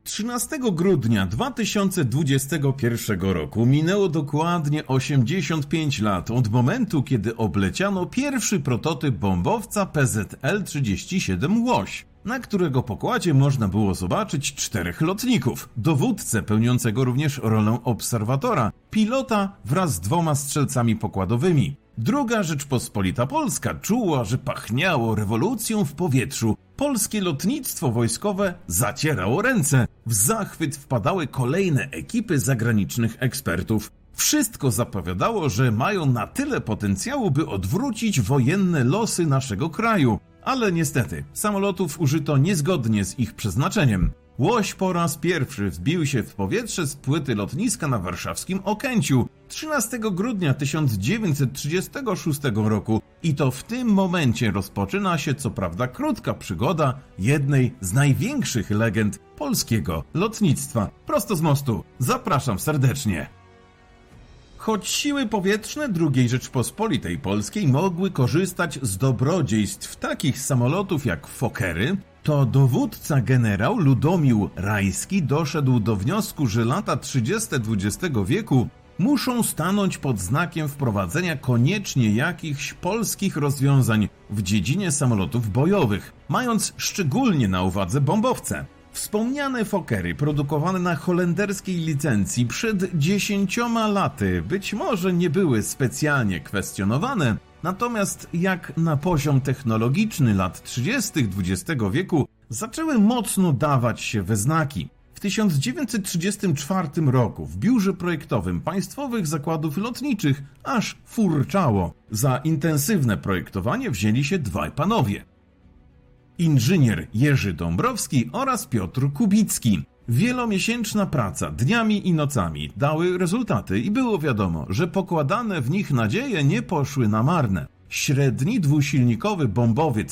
13 grudnia 2021 roku minęło dokładnie 85 lat od momentu, kiedy obleciano pierwszy prototyp bombowca PZL-37 Łoś, na którego pokładzie można było zobaczyć 4 lotników, dowódcę pełniącego również rolę obserwatora, pilota wraz z 2 strzelcami pokładowymi. Druga Rzeczpospolita Polska czuła, że pachniało rewolucją w powietrzu. Polskie lotnictwo wojskowe zacierało ręce. W zachwyt wpadały kolejne ekipy zagranicznych ekspertów. Wszystko zapowiadało, że mają na tyle potencjału, by odwrócić wojenne losy naszego kraju. Ale niestety, samolotów użyto niezgodnie z ich przeznaczeniem. Łoś po raz pierwszy wzbił się w powietrze z płyty lotniska na warszawskim Okęciu 13 grudnia 1936 roku i to w tym momencie rozpoczyna się co prawda krótka przygoda jednej z największych legend polskiego lotnictwa. Prosto z mostu. Zapraszam serdecznie. Choć siły powietrzne II Rzeczpospolitej Polskiej mogły korzystać z dobrodziejstw takich samolotów jak Fokkery, to dowódca generał Ludomił Rajski doszedł do wniosku, że lata 30. XX wieku muszą stanąć pod znakiem wprowadzenia koniecznie jakichś polskich rozwiązań w dziedzinie samolotów bojowych, mając szczególnie na uwadze bombowce. Wspomniane Fokkery produkowane na holenderskiej licencji przed 10 laty być może nie były specjalnie kwestionowane, natomiast jak na poziom technologiczny lat 30. XX wieku zaczęły mocno dawać się we znaki. W 1934 roku w biurze projektowym Państwowych Zakładów Lotniczych aż furczało. Za intensywne projektowanie wzięli się 2 panowie. Inżynier Jerzy Dąbrowski oraz Piotr Kubicki. Wielomiesięczna praca dniami i nocami dały rezultaty i było wiadomo, że pokładane w nich nadzieje nie poszły na marne. Średni dwusilnikowy bombowiec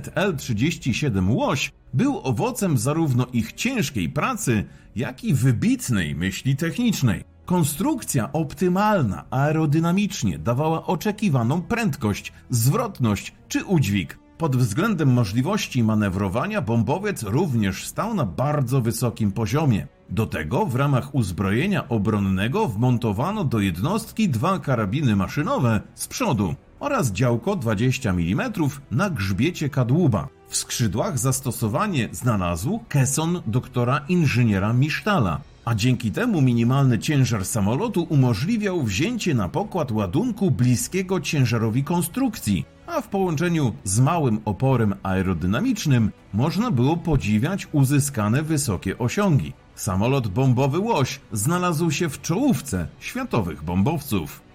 PZL-37 Łoś był owocem zarówno ich ciężkiej pracy, jak i wybitnej myśli technicznej. Konstrukcja optymalna aerodynamicznie dawała oczekiwaną prędkość, zwrotność czy udźwig. Pod względem możliwości manewrowania bombowiec również stał na bardzo wysokim poziomie. Do tego w ramach uzbrojenia obronnego wmontowano do jednostki 2 karabiny maszynowe z przodu oraz działko 20 mm na grzbiecie kadłuba. W skrzydłach zastosowanie znalazł keson doktora inżyniera Misztala, a dzięki temu minimalny ciężar samolotu umożliwiał wzięcie na pokład ładunku bliskiego ciężarowi konstrukcji, a w połączeniu z małym oporem aerodynamicznym można było podziwiać uzyskane wysokie osiągi. Samolot bombowy Łoś znalazł się w czołówce światowych bombowców.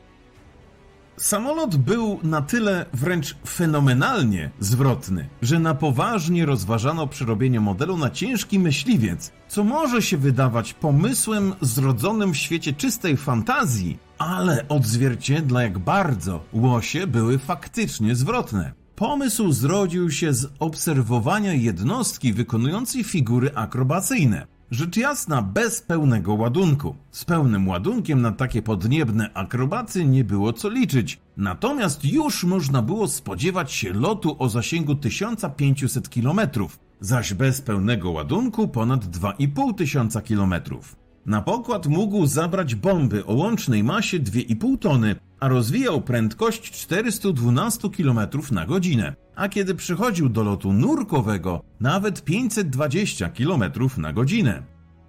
Samolot był na tyle wręcz fenomenalnie zwrotny, że na poważnie rozważano przerobienie modelu na ciężki myśliwiec, co może się wydawać pomysłem zrodzonym w świecie czystej fantazji, ale odzwierciedla, jak bardzo łosie były faktycznie zwrotne. Pomysł zrodził się z obserwowania jednostki wykonującej figury akrobacyjne. Rzecz jasna, bez pełnego ładunku. Z pełnym ładunkiem na takie podniebne akrobacje nie było co liczyć. Natomiast już można było spodziewać się lotu o zasięgu 1500 km, zaś bez pełnego ładunku ponad 2500 km. Na pokład mógł zabrać bomby o łącznej masie 2,5 tony, a rozwijał prędkość 412 km na godzinę, a kiedy przychodził do lotu nurkowego nawet 520 km na godzinę.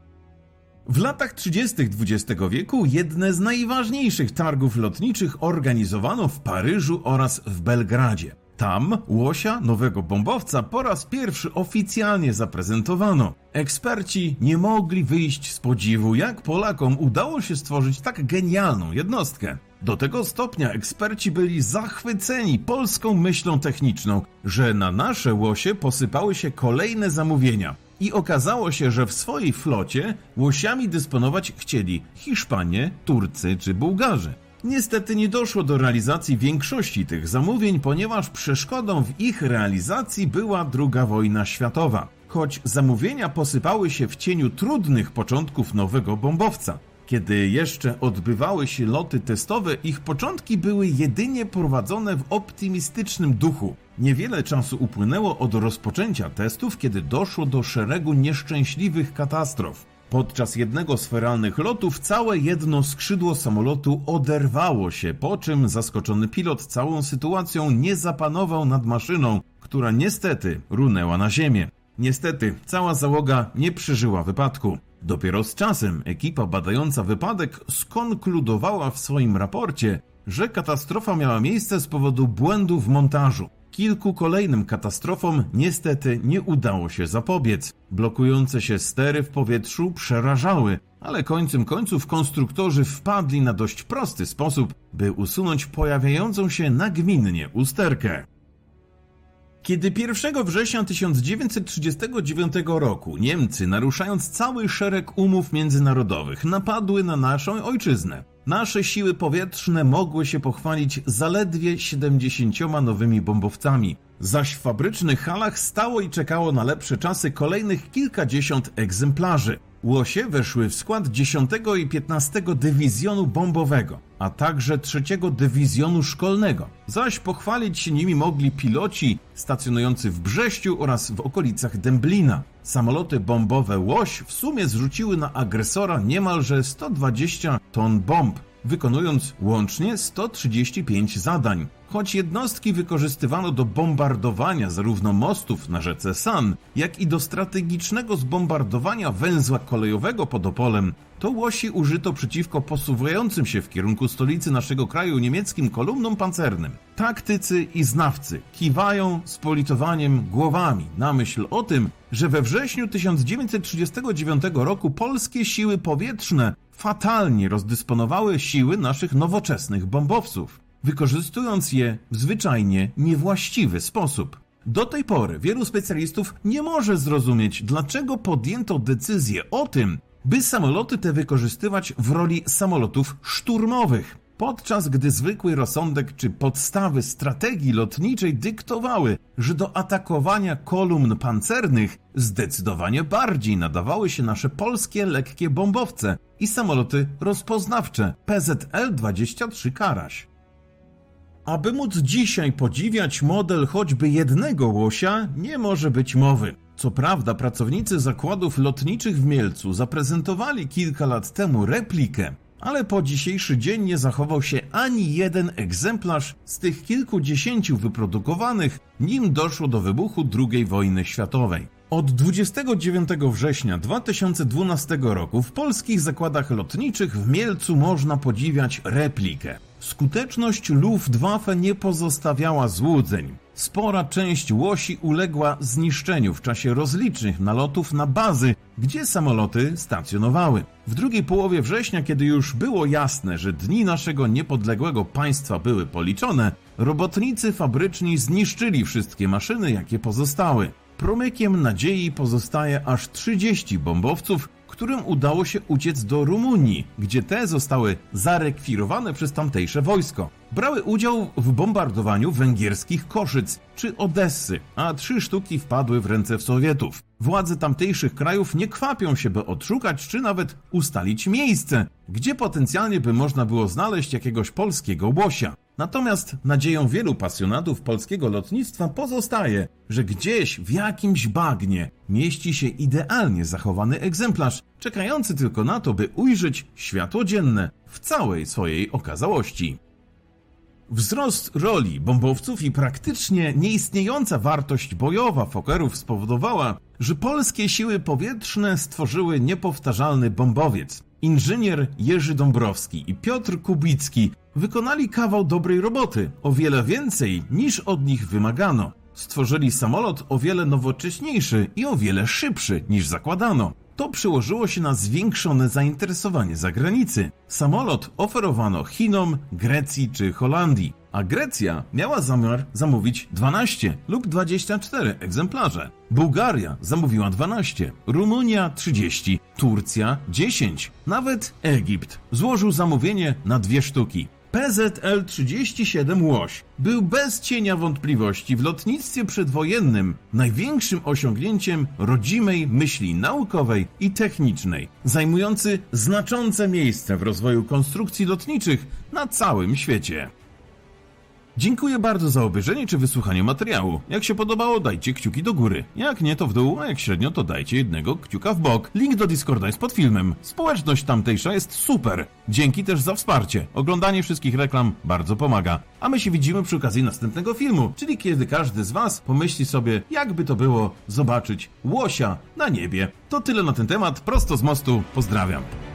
W latach 30. XX wieku jedne z najważniejszych targów lotniczych organizowano w Paryżu oraz w Belgradzie. Tam łosia, nowego bombowca, po raz pierwszy oficjalnie zaprezentowano. Eksperci nie mogli wyjść z podziwu, jak Polakom udało się stworzyć tak genialną jednostkę. Do tego stopnia eksperci byli zachwyceni polską myślą techniczną, że na nasze łosie posypały się kolejne zamówienia. I okazało się, że w swojej flocie łosiami dysponować chcieli Hiszpanie, Turcy czy Bułgarzy. Niestety nie doszło do realizacji większości tych zamówień, ponieważ przeszkodą w ich realizacji była II wojna światowa. Choć zamówienia posypały się w cieniu trudnych początków nowego bombowca. Kiedy jeszcze odbywały się loty testowe, ich początki były jedynie prowadzone w optymistycznym duchu. Niewiele czasu upłynęło od rozpoczęcia testów, kiedy doszło do szeregu nieszczęśliwych katastrof. Podczas jednego z feralnych lotów całe jedno skrzydło samolotu oderwało się, po czym zaskoczony pilot całą sytuacją nie zapanował nad maszyną, która niestety runęła na ziemię. Niestety cała załoga nie przeżyła wypadku. Dopiero z czasem ekipa badająca wypadek skonkludowała w swoim raporcie, że katastrofa miała miejsce z powodu błędu w montażu. Kilku kolejnym katastrofom niestety nie udało się zapobiec. Blokujące się stery w powietrzu przerażały, ale końcem końców konstruktorzy wpadli na dość prosty sposób, by usunąć pojawiającą się nagminnie usterkę. Kiedy 1 września 1939 roku Niemcy, naruszając cały szereg umów międzynarodowych, napadły na naszą ojczyznę, nasze siły powietrzne mogły się pochwalić zaledwie 70 nowymi bombowcami, zaś w fabrycznych halach stało i czekało na lepsze czasy kolejnych kilkadziesiąt egzemplarzy. Łosie weszły w skład 10 i 15 Dywizjonu Bombowego, a także 3 Dywizjonu Szkolnego, zaś pochwalić się nimi mogli piloci stacjonujący w Brześciu oraz w okolicach Dęblina. Samoloty bombowe Łoś w sumie zrzuciły na agresora niemalże 120 ton bomb, wykonując łącznie 135 zadań. Choć jednostki wykorzystywano do bombardowania zarówno mostów na rzece San, jak i do strategicznego zbombardowania węzła kolejowego pod Opolem, to Łosi użyto przeciwko posuwającym się w kierunku stolicy naszego kraju niemieckim kolumnom pancernym. Taktycy i znawcy kiwają z politowaniem głowami na myśl o tym, że we wrześniu 1939 roku polskie siły powietrzne fatalnie rozdysponowały siły naszych nowoczesnych bombowców, wykorzystując je w zwyczajnie niewłaściwy sposób. Do tej pory wielu specjalistów nie może zrozumieć, dlaczego podjęto decyzję o tym, by samoloty te wykorzystywać w roli samolotów szturmowych, podczas gdy zwykły rozsądek czy podstawy strategii lotniczej dyktowały, że do atakowania kolumn pancernych zdecydowanie bardziej nadawały się nasze polskie lekkie bombowce i samoloty rozpoznawcze PZL-23 Karaś. Aby móc dzisiaj podziwiać model choćby jednego Łosia, nie może być mowy. Co prawda pracownicy zakładów lotniczych w Mielcu zaprezentowali kilka lat temu replikę, ale po dzisiejszy dzień nie zachował się ani jeden egzemplarz z tych kilkudziesięciu wyprodukowanych, nim doszło do wybuchu II wojny światowej. Od 29 września 2012 roku w polskich zakładach lotniczych w Mielcu można podziwiać replikę. Skuteczność Luftwaffe nie pozostawiała złudzeń. Spora część Łosi uległa zniszczeniu w czasie rozlicznych nalotów na bazy, gdzie samoloty stacjonowały. W drugiej połowie września, kiedy już było jasne, że dni naszego niepodległego państwa były policzone, robotnicy fabryczni zniszczyli wszystkie maszyny, jakie pozostały. Promykiem nadziei pozostaje aż 30 bombowców, którym udało się uciec do Rumunii, gdzie te zostały zarekwirowane przez tamtejsze wojsko. Brały udział w bombardowaniu węgierskich Koszyc czy Odessy, a 3 sztuki wpadły w ręce Sowietów. Władze tamtejszych krajów nie kwapią się, by odszukać czy nawet ustalić miejsce, gdzie potencjalnie by można było znaleźć jakiegoś polskiego Łosia. Natomiast nadzieją wielu pasjonatów polskiego lotnictwa pozostaje, że gdzieś w jakimś bagnie mieści się idealnie zachowany egzemplarz, czekający tylko na to, by ujrzeć światło dzienne w całej swojej okazałości. Wzrost roli bombowców i praktycznie nieistniejąca wartość bojowa Fokkerów spowodowała, że polskie siły powietrzne stworzyły niepowtarzalny bombowiec. Inżynier Jerzy Dąbrowski i Piotr Kubicki wykonali kawał dobrej roboty, o wiele więcej niż od nich wymagano. Stworzyli samolot o wiele nowocześniejszy i o wiele szybszy niż zakładano. To przełożyło się na zwiększone zainteresowanie zagranicy. Samolot oferowano Chinom, Grecji czy Holandii, a Grecja miała zamiar zamówić 12 lub 24 egzemplarze. Bułgaria zamówiła 12, Rumunia 30, Turcja 10, nawet Egipt złożył zamówienie na 2 sztuki. PZL-37 Łoś był bez cienia wątpliwości w lotnictwie przedwojennym największym osiągnięciem rodzimej myśli naukowej i technicznej, zajmujący znaczące miejsce w rozwoju konstrukcji lotniczych na całym świecie. Dziękuję bardzo za obejrzenie czy wysłuchanie materiału. Jak się podobało, dajcie kciuki do góry. Jak nie, to w dół, a jak średnio, to dajcie jednego kciuka w bok. Link do Discorda jest pod filmem. Społeczność tamtejsza jest super. Dzięki też za wsparcie. Oglądanie wszystkich reklam bardzo pomaga. A my się widzimy przy okazji następnego filmu, czyli kiedy każdy z was pomyśli sobie, jakby to było zobaczyć łosia na niebie. To tyle na ten temat. Prosto z mostu. Pozdrawiam.